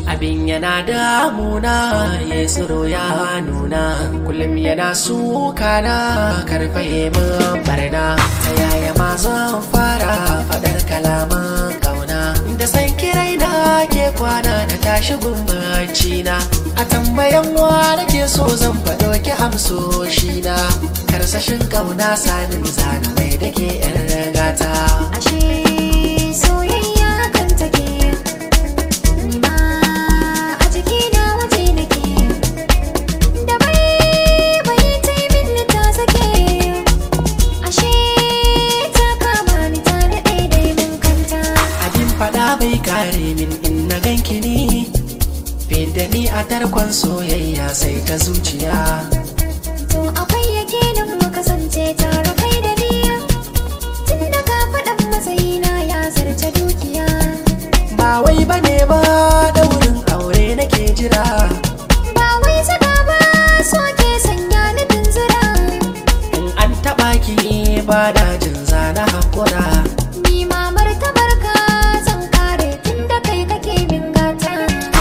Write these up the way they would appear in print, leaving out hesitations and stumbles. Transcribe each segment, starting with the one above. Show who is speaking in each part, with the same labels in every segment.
Speaker 1: abin yana damuna ya tsiro ya nuna kullum yana suka na karfaye min barna ta yaya ma zan fara fadar kalaman kauna da san kirai na ke kwana na tashi gumbaci na a tambayan wa nake so zan fado ki amsoshi na karsashin kauna sanin zana mai dake yar gata
Speaker 2: ashe soyayya kan take nima a jikina waje nake da bai taimin ta sake ashe ta kama ni ta daɗe dai mun kanta
Speaker 1: abin fada bai kare min in na ganki ni da ni a tarkon soyayya sai ta zuciya
Speaker 2: to akwai yakinin mu kasance tare kai da ni tun da ka faɗan matsayina ya zarce dukiya
Speaker 1: ba wai bane ba daurin aure nake jira
Speaker 2: ba wai saka ba so ke sanya ni tunzura
Speaker 1: in an taɓa ki ba da jin zana hakura
Speaker 2: ni ma martabar ka zan kare tun da kai kake min gata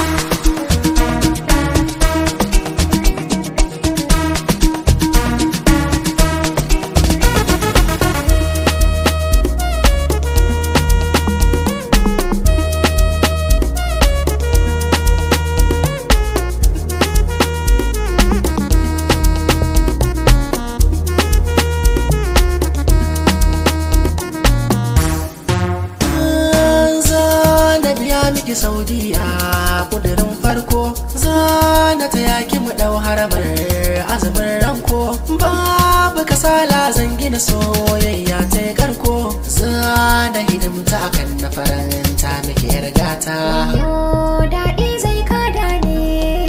Speaker 1: miki Saudiya kudirin farko zana ta yaki mu dau haramar azumin ranko babu kasala zan gina soyayya ta karko zana hidimta akan na faranta miki yar gata
Speaker 2: yo daɗi zai kada ne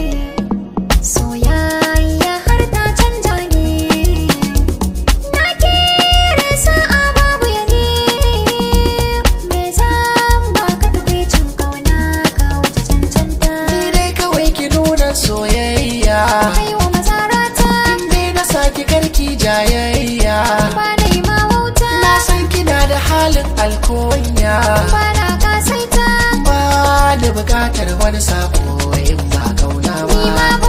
Speaker 2: soyayya har ta canja ne na kere sa'a babu ya ne me zan baka tukwicin kauna ka wuce cancanta
Speaker 1: ni dai kawai ki nuna soyayya
Speaker 2: kai wa mazarata
Speaker 1: ni na saki karki jayayya
Speaker 2: ba na yi ma wauta
Speaker 1: na san kina da halin alkonya
Speaker 2: ba na kasaita
Speaker 1: ba da bukatar wani sabo in ba kauna
Speaker 2: ni ma
Speaker 1: ba